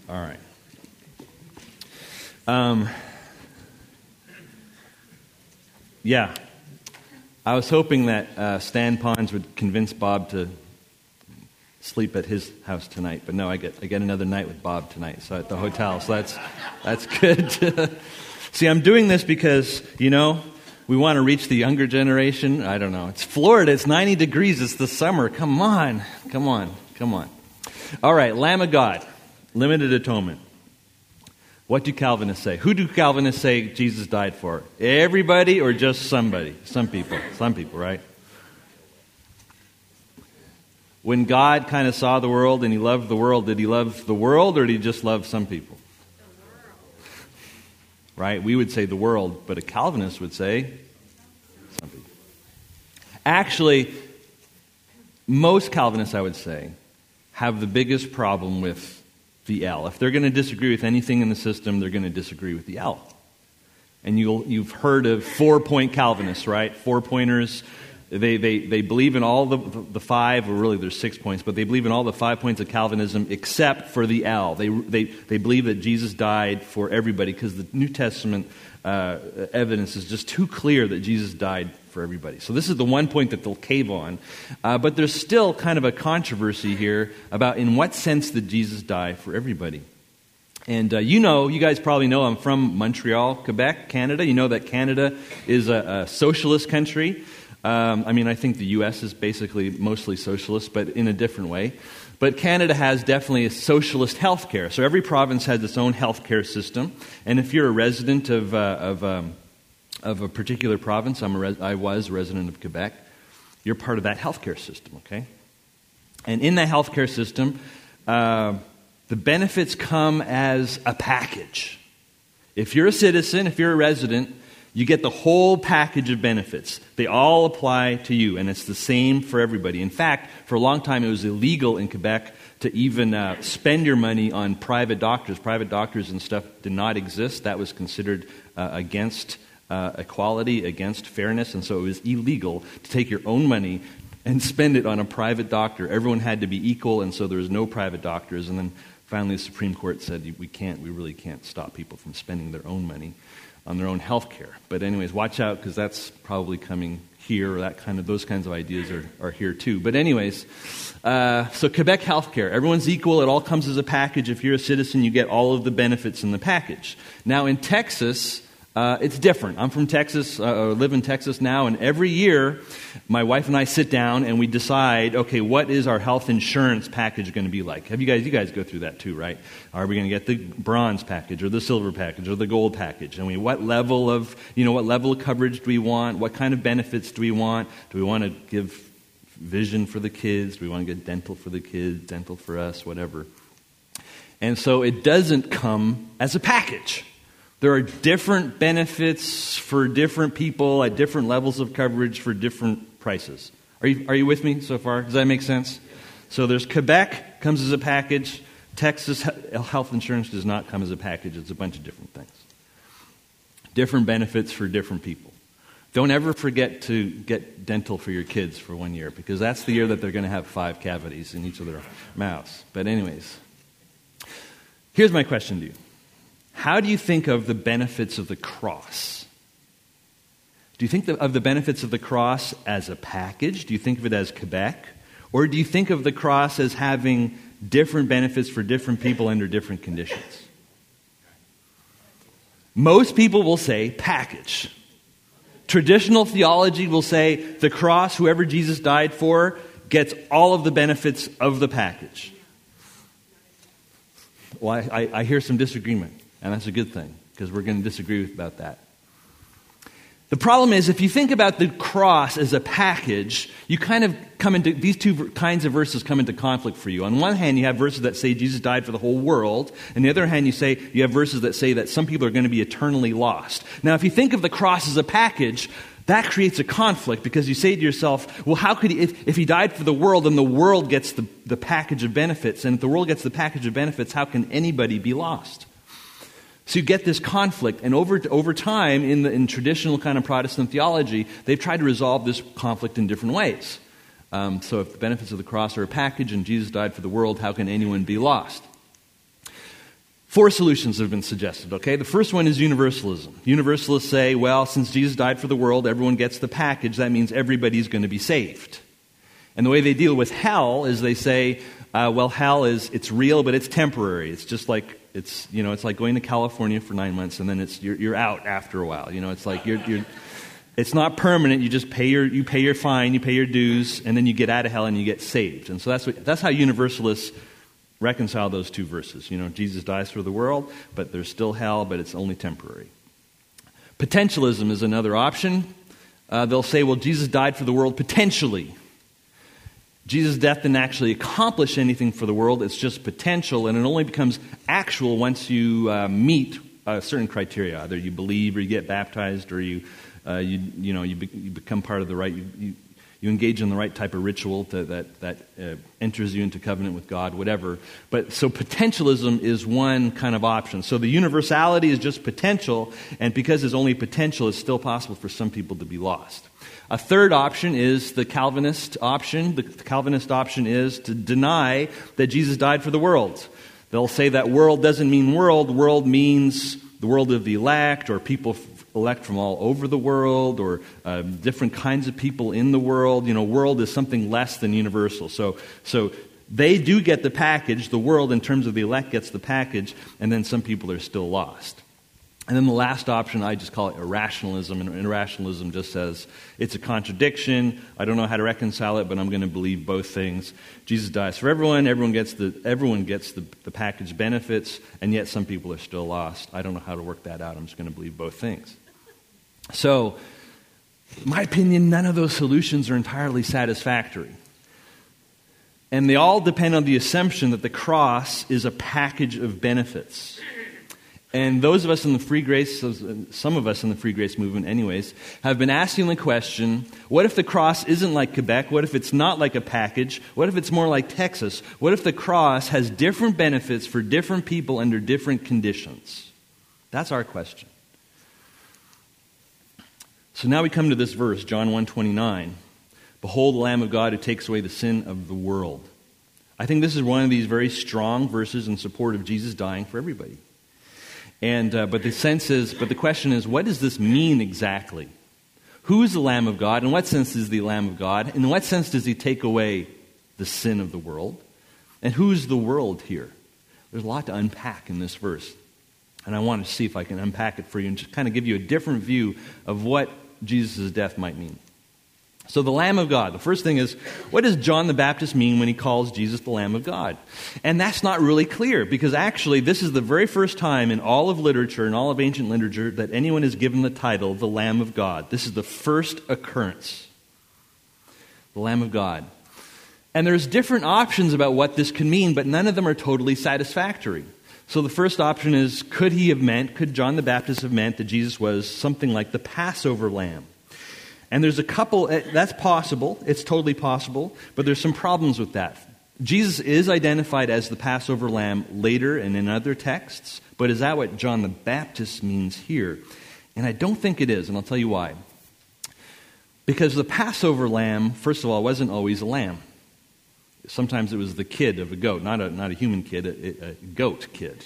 All right. Yeah. I was hoping that Stan Pons would convince Bob to sleep at his house tonight, but no, I get another night with Bob tonight, so at the hotel. So that's good. See, I'm doing this because, we want to reach the younger generation. I don't know. It's Florida. It's 90 degrees. It's the summer. Come on. All right, Lamb of God, limited atonement. What do Calvinists say? Who do Calvinists say Jesus died for? Everybody or just somebody? Some people, right? When God kind of saw the world and he loved the world, did he love the world or did he just love some people? Right? We would say the world, but a Calvinist would say some people. Actually, most Calvinists, I would say, have the biggest problem with the L. If they're going to disagree with anything in the system, they're going to disagree with the L. And you've heard of 4-point Calvinists, right? 4-pointers. They believe in all the 5, or really there's 6 points, but they believe in all the 5 points of Calvinism except for the L. They believe that Jesus died for everybody because the New Testament evidence is just too clear that Jesus died for everybody. So this is the one point that they'll cave on. But there's still kind of a controversy here about in what sense did Jesus die for everybody. And you guys probably know I'm from Montreal, Quebec, Canada. You know that Canada is a socialist country. I think the U.S. is basically mostly socialist, but in a different way. But Canada has definitely a socialist health care. So every province has its own health care system. And if you're a resident of a particular province, I was a resident of Quebec, you're part of that health care system, okay? And in that health care system, the benefits come as a package. If you're a citizen, if you're a resident, you get the whole package of benefits. They all apply to you, and it's the same for everybody. In fact, for a long time, it was illegal in Quebec to even spend your money on private doctors. Private doctors and stuff did not exist. That was considered against equality, against fairness, and so it was illegal to take your own money and spend it on a private doctor. Everyone had to be equal, and so there was no private doctors. And then finally the Supreme Court said we really can't stop people from spending their own money on their own health care. But anyways, watch out because that's probably coming here, or those kinds of ideas are here too. But anyways, so Quebec health care, everyone's equal, it all comes as a package. If you're a citizen, you get all of the benefits in the package. Now in Texas, it's different. I'm from Texas, live in Texas now, and every year my wife and I sit down and we decide, okay, what is our health insurance package going to be like? You guys go through that too, right? Are we going to get the bronze package or the silver package or the gold package? And what level of coverage do we want? What kind of benefits do we want? Do we want to give vision for the kids? Do we want to get dental for the kids, dental for us, whatever? And so it doesn't come as a package. There are different benefits for different people at different levels of coverage for different prices. Are you with me so far? Does that make sense? So there's Quebec, comes as a package. Texas health insurance does not come as a package. It's a bunch of different things. Different benefits for different people. Don't ever forget to get dental for your kids for 1 year, because that's the year that they're going to have 5 cavities in each of their mouths. But anyways, here's my question to you. How do you think of the benefits of the cross? Do you think of the benefits of the cross as a package? Do you think of it as Quebec? Or do you think of the cross as having different benefits for different people under different conditions? Most people will say package. Traditional theology will say the cross, whoever Jesus died for, gets all of the benefits of the package. Well, I hear some disagreement. And that's a good thing, because we're going to disagree about that. The problem is, if you think about the cross as a package, you kind of come into, these two kinds of verses come into conflict for you. On one hand, you have verses that say Jesus died for the whole world. On the other hand, you have verses that say that some people are going to be eternally lost. Now, if you think of the cross as a package, that creates a conflict, because you say to yourself, well, how could he, if he died for the world, then the world gets the package of benefits. And if the world gets the package of benefits, how can anybody be lost? So you get this conflict, and over time, in traditional kind of Protestant theology, they've tried to resolve this conflict in different ways. So if the benefits of the cross are a package and Jesus died for the world, how can anyone be lost? 4 solutions have been suggested, okay? The first one is universalism. Universalists say, well, since Jesus died for the world, everyone gets the package. That means everybody's going to be saved. And the way they deal with hell is they say, well, hell it's real, but it's temporary. It's just like, it's like going to California for 9 months and then you're out after a while. It's like it's not permanent. You just pay your fine, you pay your dues, and then you get out of hell and you get saved. And so that's how universalists reconcile those 2 verses. Jesus dies for the world, but there's still hell, but it's only temporary. Potentialism is another option. They'll say, well, Jesus died for the world potentially. Jesus' death didn't actually accomplish anything for the world. It's just potential, and it only becomes actual once you meet certain criteria. Either you believe, or you get baptized, or you become part of the right. You engage in the right type of ritual that enters you into covenant with God, whatever. But so potentialism is one kind of option. So the universality is just potential, and because it's only potential, it's still possible for some people to be lost. A third option is the Calvinist option. The Calvinist option is to deny that Jesus died for the world. They'll say that world doesn't mean world. World means the world of the elect, or people elect from all over the world, or different kinds of people in the world. World is something less than universal. So they do get the package. The world, in terms of the elect, gets the package, and then some people are still lost. And then the last option, I just call it irrationalism. And irrationalism just says, it's a contradiction. I don't know how to reconcile it, but I'm going to believe both things. Jesus dies for everyone. Everyone gets the package benefits, and yet some people are still lost. I don't know how to work that out. I'm just going to believe both things. So, in my opinion, none of those solutions are entirely satisfactory. And they all depend on the assumption that the cross is a package of benefits. And those of us in the free grace, some of us in the free grace movement anyways, have been asking the question, what if the cross isn't like Quebec? What if it's not like a package? What if it's more like Texas? What if the cross has different benefits for different people under different conditions? That's our question. So now we come to this verse, John 1:29. Behold the Lamb of God who takes away the sin of the world. I think this is one of these very strong verses in support of Jesus dying for everybody. And but the question is, what does this mean exactly? Who is the Lamb of God? In what sense is the Lamb of God? In what sense does he take away the sin of the world? And who's the world here? There's a lot to unpack in this verse. And I want to see if I can unpack it for you and just kind of give you a different view of what Jesus' death might mean. So the Lamb of God. The first thing is, what does John the Baptist mean when he calls Jesus the Lamb of God? And that's not really clear, because actually this is the very first time in all of literature, in all of ancient literature, that anyone is given the title, the Lamb of God. This is the first occurrence. The Lamb of God. And there's different options about what this could mean, but none of them are totally satisfactory. So the first option is, could John the Baptist have meant that Jesus was something like the Passover lamb? And there's a couple, that's possible, it's totally possible, but there's some problems with that. Jesus is identified as the Passover lamb later and in other texts, but is that what John the Baptist means here? And I don't think it is, and I'll tell you why. Because the Passover lamb, first of all, wasn't always a lamb. Sometimes it was the kid of a goat, not a human kid, a goat kid,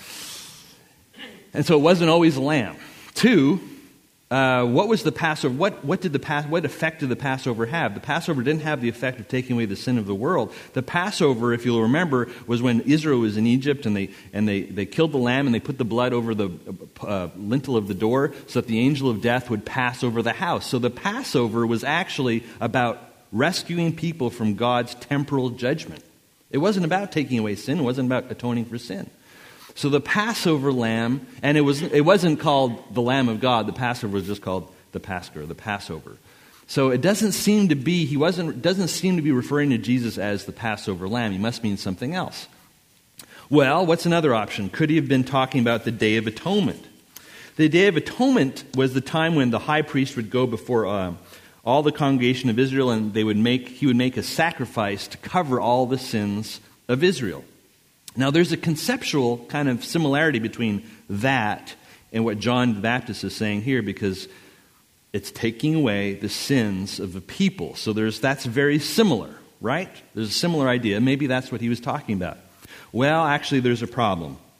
And so it wasn't always a lamb. 2, what was the Passover? What effect did the Passover have? The Passover didn't have the effect of taking away the sin of the world. The Passover, if you'll remember, was when Israel was in Egypt and they killed the lamb and they put the blood over the lintel of the door so that the angel of death would pass over the house. So the Passover was actually about rescuing people from God's temporal judgment. It wasn't about taking away sin. It wasn't about atoning for sin. So the Passover lamb, and it wasn't called the Lamb of God. The Passover was just called the Paschal, the Passover. So it doesn't seem to be referring to Jesus as the Passover lamb. He must mean something else. Well, what's another option? Could he have been talking about the Day of Atonement? The Day of Atonement was the time when the high priest would go before all the congregation of Israel, and he would make a sacrifice to cover all the sins of Israel. Now, there's a conceptual kind of similarity between that and what John the Baptist is saying here, because it's taking away the sins of the people. So that's very similar, right? There's a similar idea. Maybe that's what he was talking about. Well, actually, there's a problem.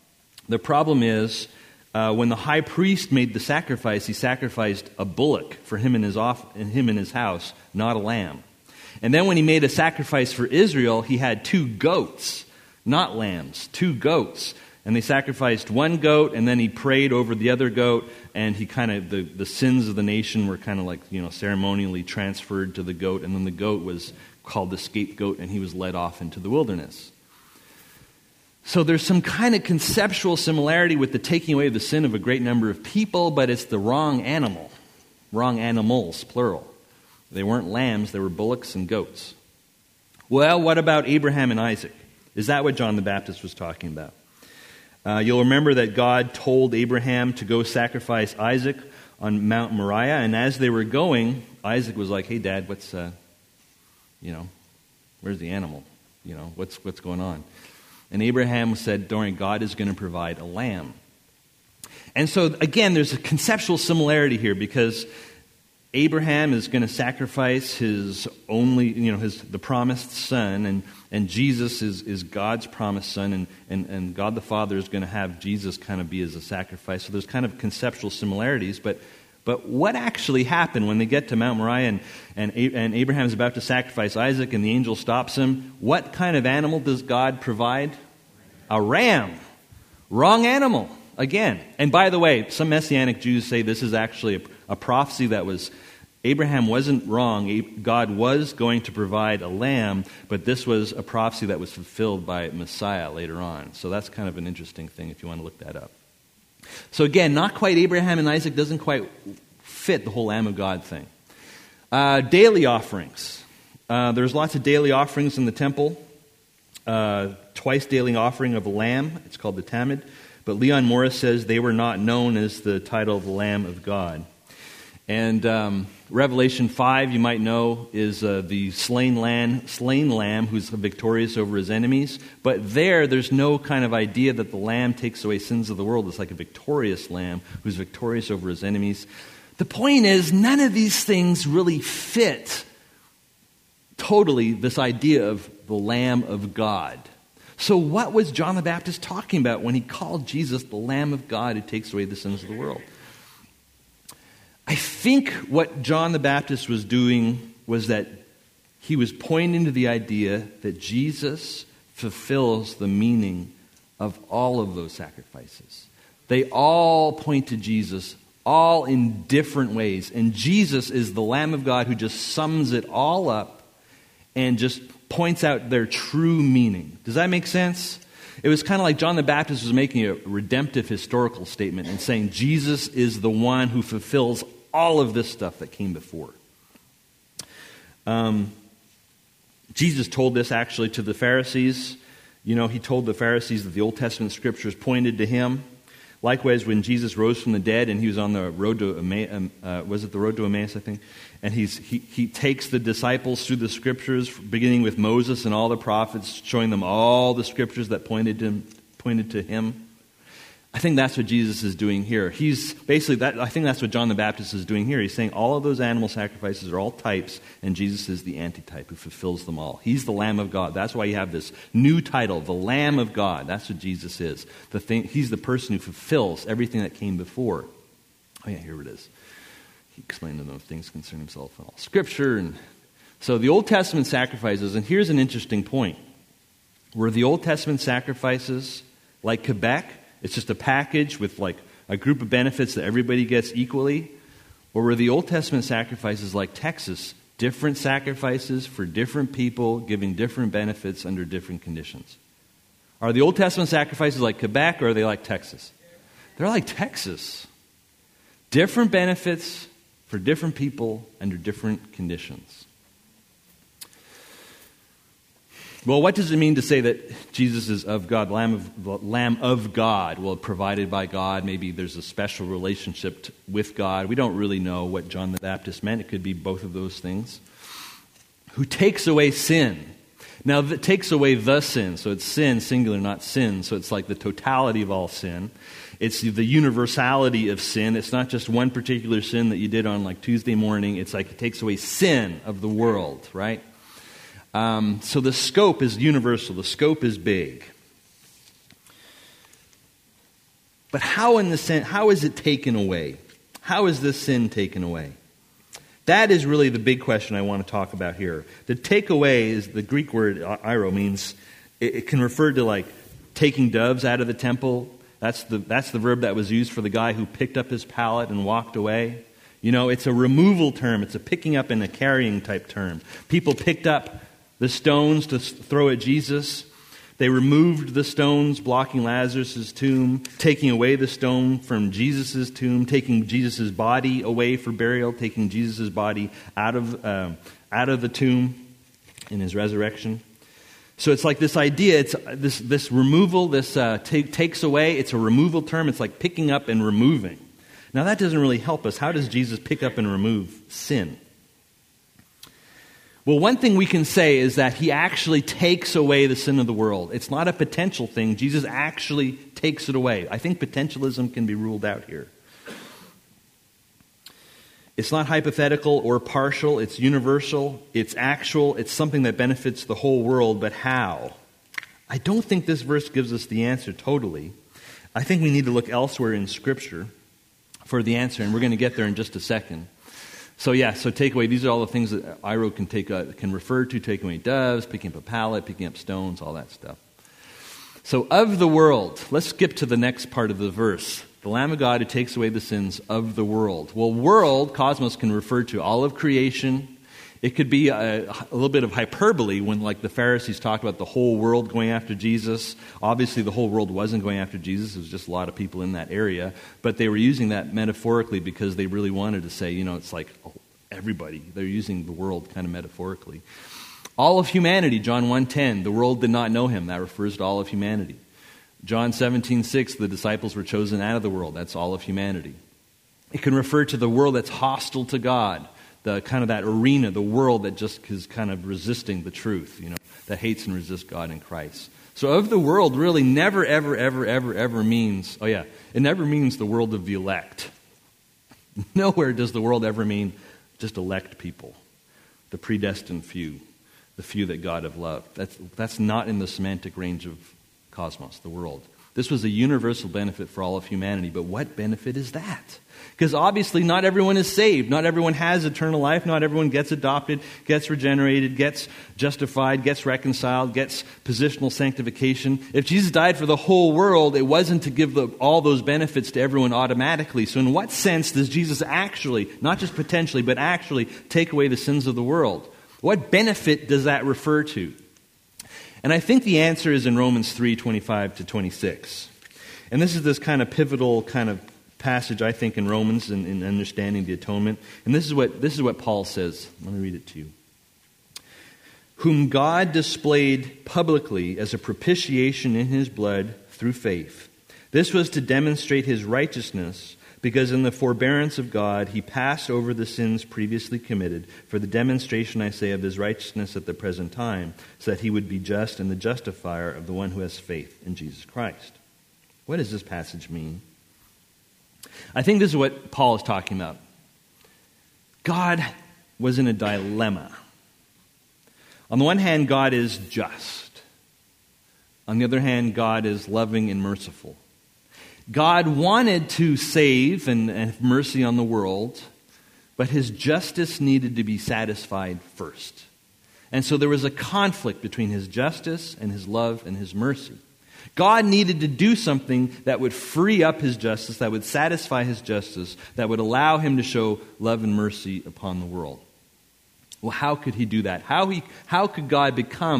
The problem is, when the high priest made the sacrifice, he sacrificed a bullock for him and his house, not a lamb. And then when he made a sacrifice for Israel, he had 2 goats, not lambs, 2 goats. And they sacrificed one goat, and then he prayed over the other goat, and he kind of, the sins of the nation were kind of like, ceremonially transferred to the goat, and then the goat was called the scapegoat, and he was led off into the wilderness. So there's some kind of conceptual similarity with the taking away of the sin of a great number of people, but it's the wrong animal. Wrong animals, plural. They weren't lambs, they were bullocks and goats. Well, what about Abraham and Isaac? Is that what John the Baptist was talking about? You'll remember that God told Abraham to go sacrifice Isaac on Mount Moriah, and as they were going, Isaac was like, "Hey, Dad, what's, where's the animal? What's going on?" And Abraham said, "Don't worry, God is going to provide a lamb." And so, again, there's a conceptual similarity here because Abraham is going to sacrifice his only, the promised son, and Jesus is God's promised son, and God the Father is going to have Jesus kind of be as a sacrifice. So there's kind of conceptual similarities, but what actually happened when they get to Mount Moriah and Abraham is about to sacrifice Isaac and the angel stops him? What kind of animal does God provide? A ram. Wrong animal. Again. And by the way, some Messianic Jews say this is actually a prophecy that was, Abraham wasn't wrong. God was going to provide a lamb, but this was a prophecy that was fulfilled by Messiah later on. So that's kind of an interesting thing if you want to look that up. So again, not quite Abraham and Isaac, doesn't quite fit the whole Lamb of God thing. Daily offerings. There's lots of daily offerings in the temple. Twice daily offering of a lamb. It's called the Tamid. But Leon Morris says they were not known as the title of the Lamb of God. And Revelation 5, you might know, is the slain lamb who's victorious over his enemies. But there's no kind of idea that the lamb takes away sins of the world. It's like a victorious lamb who's victorious over his enemies. The point is, none of these things really fit totally this idea of the Lamb of God. So what was John the Baptist talking about when he called Jesus the Lamb of God who takes away the sins of the world? I think what John the Baptist was doing was that he was pointing to the idea that Jesus fulfills the meaning of all of those sacrifices. They all point to Jesus, all in different ways. And Jesus is the Lamb of God who just sums it all up and just points out their true meaning. Does that make sense? It was kind of like John the Baptist was making a redemptive historical statement and saying Jesus is the one who fulfills all of this stuff that came before. Jesus told this actually to the Pharisees. He told the Pharisees that the Old Testament scriptures pointed to him. Likewise, when Jesus rose from the dead and he was on the road to Emmaus, was it the road to Emmaus, I think? And he takes the disciples through the scriptures, beginning with Moses and all the prophets, showing them all the scriptures that pointed to him. I think that's what Jesus is doing here. He's basically I think that's what John the Baptist is doing here. He's saying all of those animal sacrifices are all types, and Jesus is the antitype who fulfills them all. He's the Lamb of God. That's why you have this new title, the Lamb of God. That's what Jesus is. He's the person who fulfills everything that came before. Oh yeah, here it is. He explained to them things concerning himself and all Scripture. And so the Old Testament sacrifices, and here's an interesting point. Were the Old Testament sacrifices like Quebec? It's just a package with like a group of benefits that everybody gets equally? Or were the Old Testament sacrifices like Texas, different sacrifices for different people, giving different benefits under different conditions? Are the Old Testament sacrifices like Quebec, or are they like Texas? They're like Texas. Different benefits for different people under different conditions. Well, what does it mean to say that Jesus is of God, Lamb of God? Well, provided by God. Maybe there's a special relationship with God. We don't really know what John the Baptist meant. It could be both of those things. Who takes away sin. Now, that takes away the sin. So it's sin, singular, not sin. So it's like the totality of all sin. It's the universality of sin. It's not just one particular sin that you did on like Tuesday morning. It's like it takes away sin of the world, right? So the scope is universal. The scope is big. But how is it taken away? How is this sin taken away? That is really the big question I want to talk about here. The take away is the Greek word airo, means it can refer to like taking doves out of the temple. That's the verb that was used for the guy who picked up his pallet and walked away. You know, it's a removal term. It's a picking up and a carrying type term. People picked up the stones to throw at Jesus. They removed the stones blocking Lazarus' tomb, taking away the stone from Jesus' tomb, taking Jesus' body away for burial, taking Jesus' body out of the tomb in his resurrection. So it's like this idea, it's this removal, takes away, it's a removal term. It's like picking up and removing. Now that doesn't really help us. How does Jesus pick up and remove sin? Well, one thing we can say is that he actually takes away the sin of the world. It's not a potential thing. Jesus actually takes it away. I think potentialism can be ruled out here. It's not hypothetical or partial. It's universal. It's actual. It's something that benefits the whole world. But how? I don't think this verse gives us the answer totally. I think we need to look elsewhere in Scripture for the answer, and we're going to get there in just a second. So takeaway, these are all the things that Iro can refer to: taking away doves, picking up a pallet, picking up stones, all that stuff. So of the world, let's skip to the next part of the verse. The Lamb of God who takes away the sins of the world. Well, world, cosmos, can refer to all of creation. It could be a little bit of hyperbole when, like, the Pharisees talked about the whole world going after Jesus. Obviously, the whole world wasn't going after Jesus. It was just a lot of people in that area. But they were using that metaphorically because they really wanted to say, it's like everybody. They're using the world kind of metaphorically. All of humanity, John 1:10, the world did not know him. That refers to all of humanity. John 17:6, the disciples were chosen out of the world. That's all of humanity. It can refer to the world that's hostile to God. The kind of that arena, the world that just is kind of resisting the truth, that hates and resists God in Christ. So of the world really never, ever, ever, ever, ever means, it never means the world of the elect. Nowhere does the world ever mean just elect people, the predestined few, the few that God have loved. That's not in the semantic range of cosmos, the world. This was a universal benefit for all of humanity, but what benefit is that? Because obviously not everyone is saved. Not everyone has eternal life. Not everyone gets adopted, gets regenerated, gets justified, gets reconciled, gets positional sanctification. If Jesus died for the whole world, it wasn't to give all those benefits to everyone automatically. So in what sense does Jesus actually, not just potentially, but actually take away the sins of the world? What benefit does that refer to? And I think the answer is in Romans 3:25-26. And this is this kind of pivotal kind of passage, I think, in Romans in understanding the atonement. And this is what Paul says. Let me read it to you. Whom God displayed publicly as a propitiation in his blood through faith. This was to demonstrate his righteousness, because in the forbearance of God he passed over the sins previously committed, for the demonstration, I say, of his righteousness at the present time, so that he would be just and the justifier of the one who has faith in Jesus Christ. What does this passage mean? I think this is what Paul is talking about. God was in a dilemma. On the one hand, God is just. On the other hand, God is loving and merciful. God wanted to save and have mercy on the world, but his justice needed to be satisfied first. And so there was a conflict between his justice and his love and his mercy. God needed to do something that would free up his justice, that would satisfy his justice, that would allow him to show love and mercy upon the world. Well, how could he do that? How could God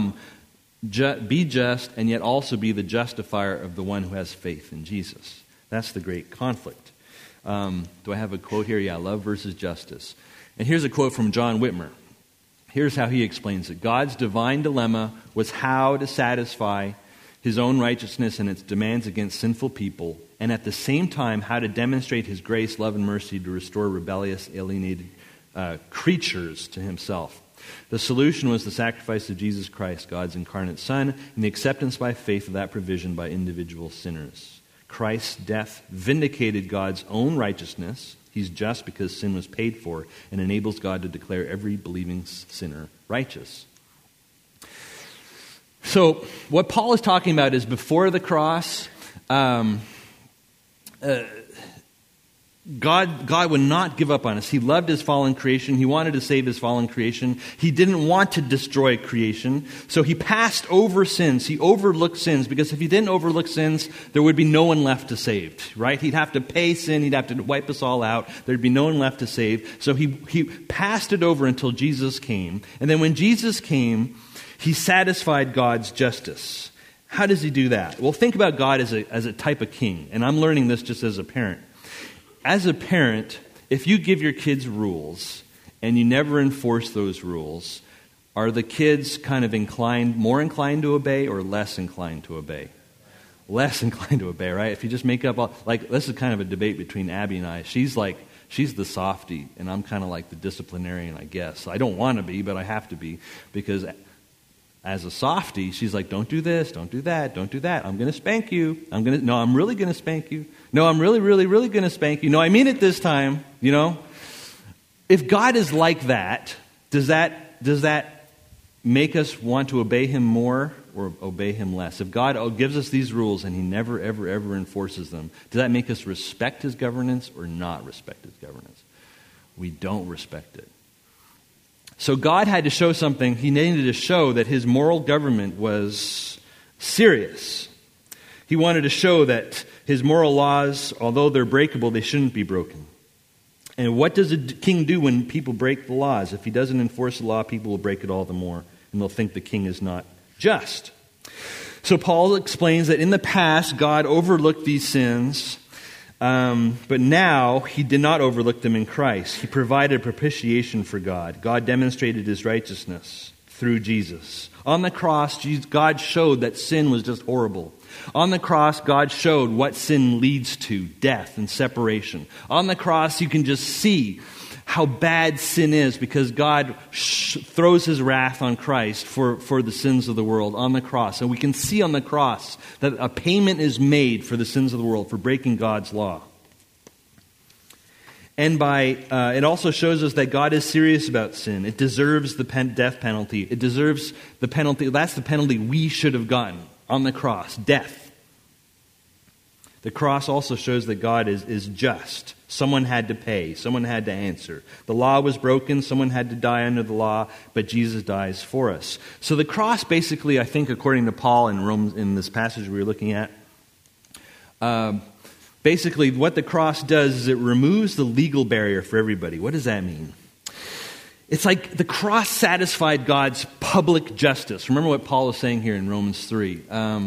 be just and yet also be the justifier of the one who has faith in Jesus? That's the great conflict. Do I have a quote here? Yeah, love versus justice. And here's a quote from John Whitmer. Here's how he explains it. God's divine dilemma was how to satisfy his own righteousness and its demands against sinful people, and at the same time how to demonstrate his grace, love, and mercy to restore rebellious, alienated creatures to himself. The solution was the sacrifice of Jesus Christ, God's incarnate Son, and the acceptance by faith of that provision by individual sinners. Christ's death vindicated God's own righteousness. He's just because sin was paid for, and enables God to declare every believing sinner righteous. So what Paul is talking about is before the cross, God would not give up on us. He loved his fallen creation. He wanted to save his fallen creation. He didn't want to destroy creation. So he passed over sins. He overlooked sins, because if he didn't overlook sins, there would be no one left to save, right? He'd have to pay sin. He'd have to wipe us all out. There'd be no one left to save. So he passed it over until Jesus came. And then when Jesus came, he satisfied God's justice. How does he do that? Well, think about God as a type of king. And I'm learning this just as a parent. As a parent, if you give your kids rules and you never enforce those rules, are the kids kind of more inclined to obey or less inclined to obey? Less inclined to obey, right? If you just make up this is kind of a debate between Abby and I. She's the softie, and I'm kind of like the disciplinarian, I guess. I don't want to be, but I have to be, because as a softie, she's like, don't do this, don't do that, don't do that. I'm going to spank you. I'm really going to spank you. No, I'm really, really, really going to spank you. No, I mean it this time, If God is like that, does that make us want to obey him more or obey him less? If God gives us these rules and he never, ever, ever enforces them, does that make us respect his governance or not respect his governance? We don't respect it. So God had to show something. He needed to show that his moral government was serious. He wanted to show that his moral laws, although they're breakable, they shouldn't be broken. And what does a king do when people break the laws? If he doesn't enforce the law, people will break it all the more, and they'll think the king is not just. So Paul explains that in the past, God overlooked these sins, but now he did not overlook them in Christ. He provided propitiation for God. God demonstrated his righteousness through Jesus. On the cross, God showed that sin was just horrible. On the cross, God showed what sin leads to, death and separation. On the cross, you can just see how bad sin is, because God throws his wrath on Christ for the sins of the world on the cross. And we can see on the cross that a payment is made for the sins of the world, for breaking God's law. And it also shows us that God is serious about sin. It deserves the death penalty. It deserves the penalty. That's the penalty we should have gotten on the cross, death. The cross also shows that God is just. Someone had to pay. Someone had to answer. The law was broken. Someone had to die under the law, but Jesus dies for us. So the cross basically, I think, according to Paul in this passage we were looking at, basically what the cross does is it removes the legal barrier for everybody. What does that mean? It's like the cross satisfied God's public justice. Remember what Paul is saying here in Romans 3.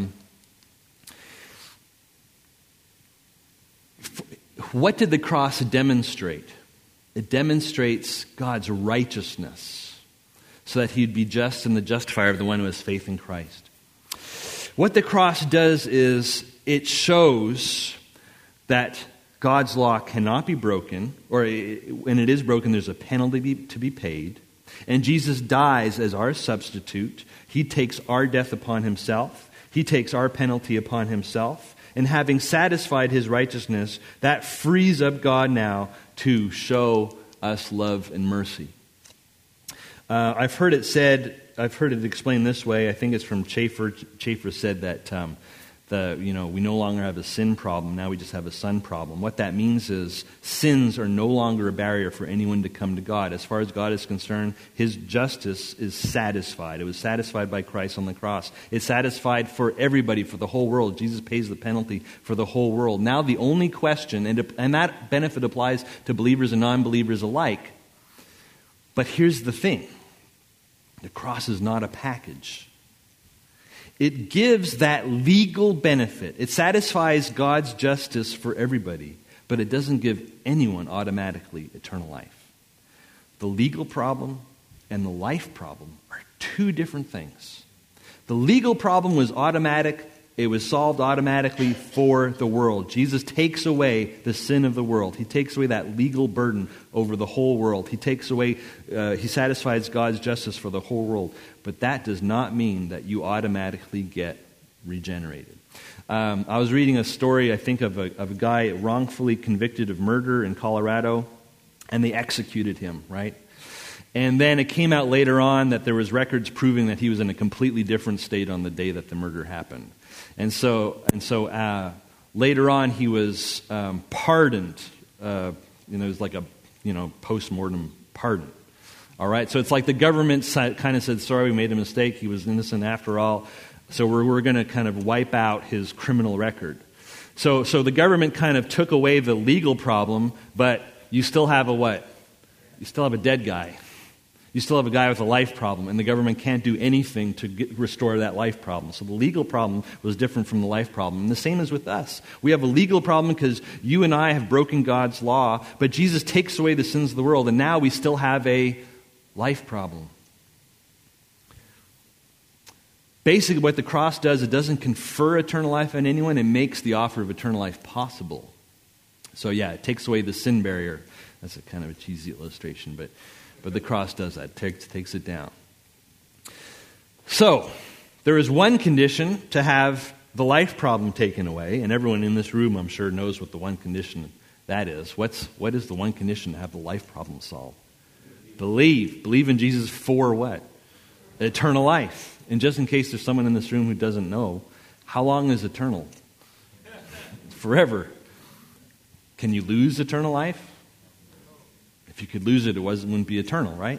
What did the cross demonstrate? It demonstrates God's righteousness, so that he'd be just and the justifier of the one who has faith in Christ. What the cross does is it shows that God's law cannot be broken, or when it is broken, there's a penalty to be paid. And Jesus dies as our substitute. He takes our death upon himself. He takes our penalty upon himself. And having satisfied his righteousness, that frees up God now to show us love and mercy. I've heard it explained this way. I think it's from Schaeffer. Schaeffer said that we no longer have a sin problem. Now we just have a son problem. What that means is sins are no longer a barrier for anyone to come to God. As far as God is concerned, his justice is satisfied. It was satisfied by Christ on the cross. It's satisfied for everybody, for the whole world. Jesus pays the penalty for the whole world. Now the only question, and that benefit applies to believers and non-believers alike. But here's the thing. The cross is not a package. It gives that legal benefit. It satisfies God's justice for everybody, but it doesn't give anyone automatically eternal life. The legal problem and the life problem are two different things. The legal problem was automatic. It was solved automatically for the world. Jesus takes away the sin of the world. He takes away that legal burden over the whole world. He satisfies God's justice for the whole world. But that does not mean that you automatically get regenerated. I was reading a story, I think, of a guy wrongfully convicted of murder in Colorado, and they executed him, right? And then it came out later on that there was records proving that he was in a completely different state on the day that the murder happened. And so Later on, he was pardoned. It was like a post-mortem pardon. All right, so it's like the government kind of said, sorry, we made a mistake. He was innocent after all. So we're going to kind of wipe out his criminal record. So the government kind of took away the legal problem, but you still have a what? You still have a dead guy. You still have a guy with a life problem, and the government can't do anything to restore that life problem. So the legal problem was different from the life problem. And the same is with us. We have a legal problem because you and I have broken God's law, but Jesus takes away the sins of the world, and now we still have a life problem. Basically, what the cross does, it doesn't confer eternal life on anyone. It makes the offer of eternal life possible. So yeah, it takes away the sin barrier. That's a kind of a cheesy illustration, but the cross does that, takes it down. So, there is one condition to have the life problem taken away, and everyone in this room, I'm sure, knows what the one condition that is. What is the one condition to have the life problem solved? Believe. Believe in Jesus for what? Eternal life. And just in case there's someone in this room who doesn't know, how long is eternal? Forever. Can you lose eternal life? If you could lose it, it wouldn't be eternal, right?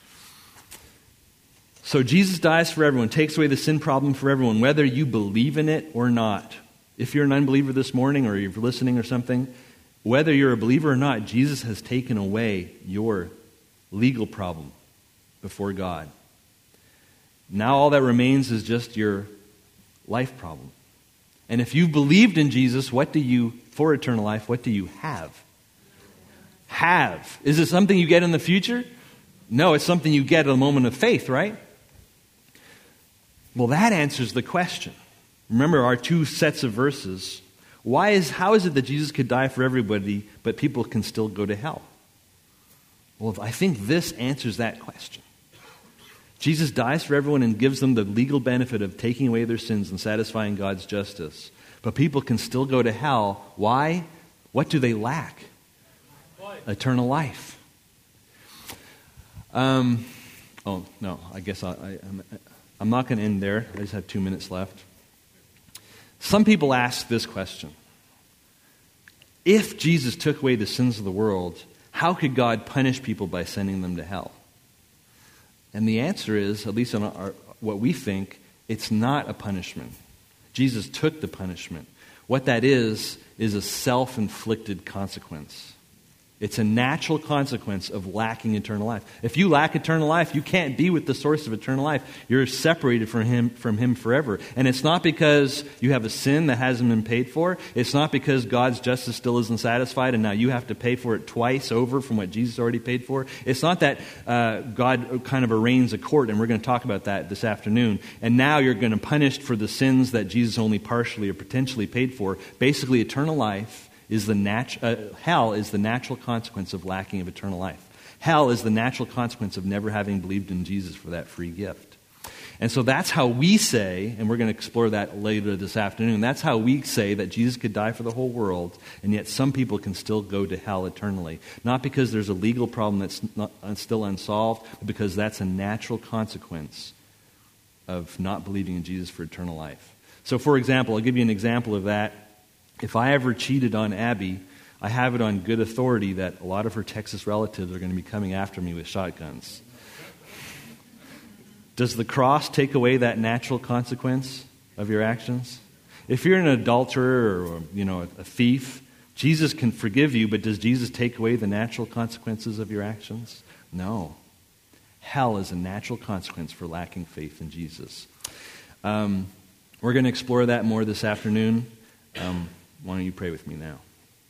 So Jesus dies for everyone, takes away the sin problem for everyone, whether you believe in it or not. If you're an unbeliever this morning or you're listening or something, whether you're a believer or not, Jesus has taken away your legal problem before God. Now all that remains is just your life problem. And if you've believed in Jesus, for eternal life, what do you have? Have. Is it something you get in the future? No, it's something you get at a moment of faith, right? Well, that answers the question. Remember our two sets of verses. How is it that Jesus could die for everybody, but people can still go to hell? Well, I think this answers that question. Jesus dies for everyone and gives them the legal benefit of taking away their sins and satisfying God's justice. But people can still go to hell. Why? What do they lack? Eternal life. I guess I'm not going to end there. I just have 2 minutes left. Some people ask this question. If Jesus took away the sins of the world, how could God punish people by sending them to hell? And the answer is, at least on what we think, it's not a punishment. Jesus took the punishment. What that is a self-inflicted consequence. It's a natural consequence of lacking eternal life. If you lack eternal life, you can't be with the source of eternal life. You're separated from Him forever. And it's not because you have a sin that hasn't been paid for. It's not because God's justice still isn't satisfied and now you have to pay for it twice over from what Jesus already paid for. It's not that God kind of arraigns a court, and we're going to talk about that this afternoon, and now you're going to punish for the sins that Jesus only partially or potentially paid for. Basically, eternal life hell is the natural consequence of lacking of eternal life. Hell is the natural consequence of never having believed in Jesus for that free gift. And so that's how we say, and we're going to explore that later this afternoon, that's how we say that Jesus could die for the whole world, and yet some people can still go to hell eternally. Not because there's a legal problem that's still unsolved, but because that's a natural consequence of not believing in Jesus for eternal life. So for example, I'll give you an example of that. If I ever cheated on Abby, I have it on good authority that a lot of her Texas relatives are going to be coming after me with shotguns. Does the cross take away that natural consequence of your actions? If you're an adulterer or a thief, Jesus can forgive you, but does Jesus take away the natural consequences of your actions? No. Hell is a natural consequence for lacking faith in Jesus. We're going to explore that more this afternoon. Why don't you pray with me now?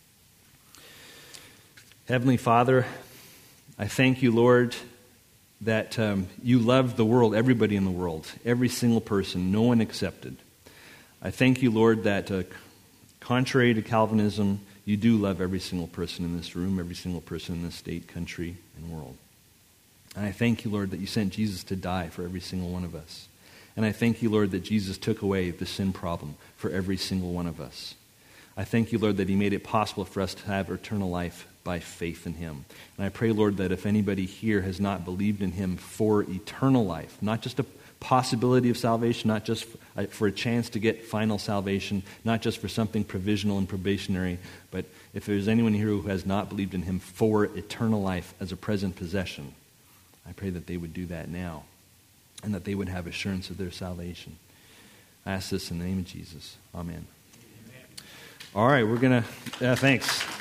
Heavenly Father, I thank you, Lord, that you love the world, everybody in the world, every single person, no one excepted. I thank you, Lord, that contrary to Calvinism, you do love every single person in this room, every single person in this state, country, and world. And I thank you, Lord, that you sent Jesus to die for every single one of us. And I thank you, Lord, that Jesus took away the sin problem for every single one of us. I thank you, Lord, that he made it possible for us to have eternal life by faith in him. And I pray, Lord, that if anybody here has not believed in him for eternal life, not just possibility of salvation, not just for a chance to get final salvation, not just for something provisional and probationary, but if there's anyone here who has not believed in him for eternal life as a present possession, I pray that they would do that now and that they would have assurance of their salvation. I ask this in the name of Jesus. Amen. All right, we're going to... thanks.